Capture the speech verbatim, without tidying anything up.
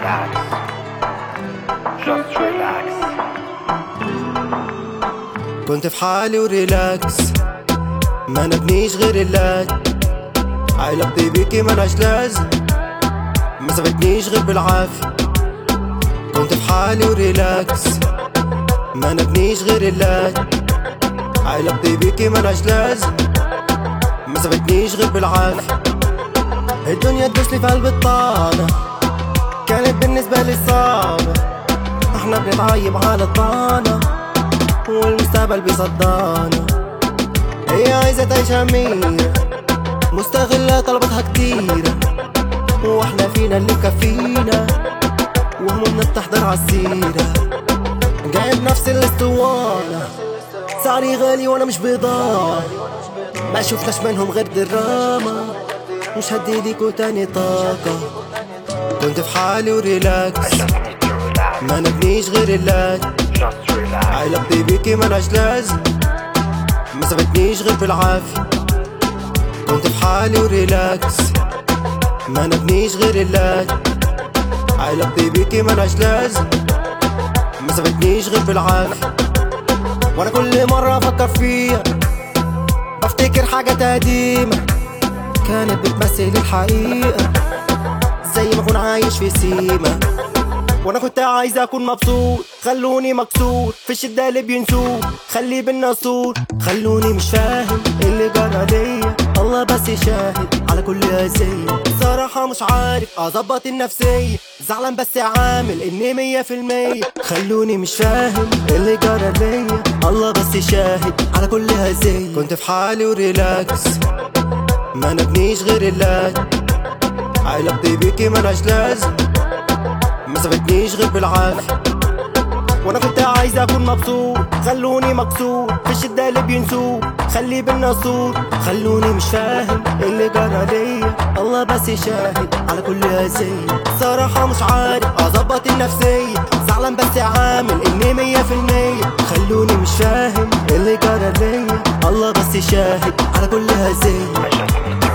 relax. Just relax. كنت في حالي وريلاكس، ما نبنيش غير اللاج. علاقتي بيكي ملهاش لازم، ما سابتنيش غير بالعافية. كنت في حالي وريلاكس، ما نبنيش غير اللاج. علاقتي بيكي ملهاش لازم، ما سابتنيش غير بالعافية. الدنيا تدوسلي في قلب الطانة، كانت بالنسبة لي صعبة. احنا بنتعيب على الطانة والمستقبل بيصدانا. هي عايزة تعيش أميرة، مستغلة طلباتها كتيرة، واحنا فينا اللي مكفينا، وهمومنا بتحضر عالسيرة. جايب نفس الاسطوانة، سعري غالي وانا مش بضاعة. ما شفناش منهم غير دراما، مش هديليكوا تاني طاقة. كنت في حالي وريلاكس، ما نبنيش غير اللاج. علاقتي بيكي ملهاش لازم، ما سابتنيش غير بالعافية. كنت في حالي وريلاكس، ما نبنيش غير اللاج. علاقتي بيكي ملهاش لازم، ما سابتنيش غير بالعافية. وانا كل مرة افكر فيها بفتكر حاجة قديمة كانت بتمثل الحقيقة، زي ما اكون عايش في سيما. وانا كنت عايز اكون مبسوط، خلوني مكسور في الشدة اللي بينسوه. خلي بينا سور، خلوني مش فاهم اللي جرى ليا. الله بس شاهد على كل هزية. صراحة مش عارف اظبط النفسية، زعلان بس عامل اني مية في المية. خلوني مش فاهم اللي جرى ليا. الله بس شاهد على كل هزية. كنت في حالي وريلاكس، ما نبنيش غير اللاج. علاقتي بيكي ملهاش لازم، ما سابتنيش غير بالعافية. وانا كنت عايز اكون مبسوط، خلوني مكسور في الشدة اللي بينسوه. خلي بينا سور، خلوني مش فاهم اللي جرى ليا. الله بس شاهد على كل هزية. صراحة مش عارف اظبط النفسية، زعلان بس عامل اني مية في المية. خلوني مش فاهم اللي جرى ليا. الله بس شاهد على كل هزية.